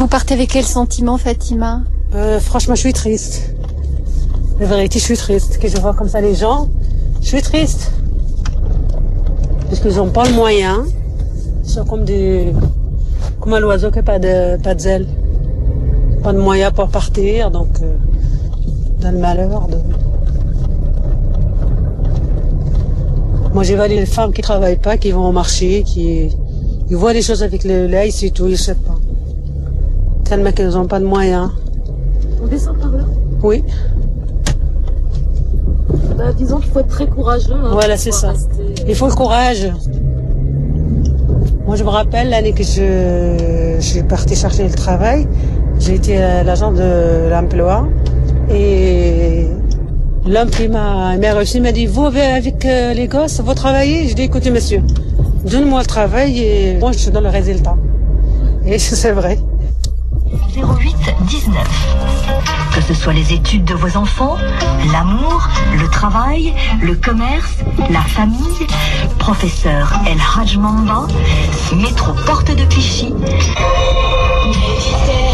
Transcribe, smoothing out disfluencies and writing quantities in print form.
vous partez avec quel sentiment, Fatima? Franchement, je suis triste. La vérité, je suis triste. Que je vois comme ça les gens, je suis triste. Parce qu'ils n'ont pas le moyen. Ils sont comme un oiseau qui n'a pas de ailes. Pas de moyens pour partir, donc dans le malheur. Moi, j'ai vu les femmes qui travaillent pas, qui vont au marché, ils voient les choses avec l'œil, c'est tout, ils ne savent pas. Tellement qu'ils n'ont pas de moyens. On descend par là? Oui. Disons qu'il faut être très courageux. Hein, voilà, c'est ça. Il faut le courage. Moi, je me rappelle l'année que je suis partie chercher le travail. J'ai été à l'agent de l'emploi et l'homme qui m'a reçu m'a dit, vous avec les gosses, vous travaillez? Je dis, écoutez monsieur, donne-moi le travail et moi je te donne le résultat. Et c'est vrai. 08 19. Que ce soit les études de vos enfants, l'amour, le travail, le commerce, la famille, professeur El Hadj Mamba, métro Porte de Clichy.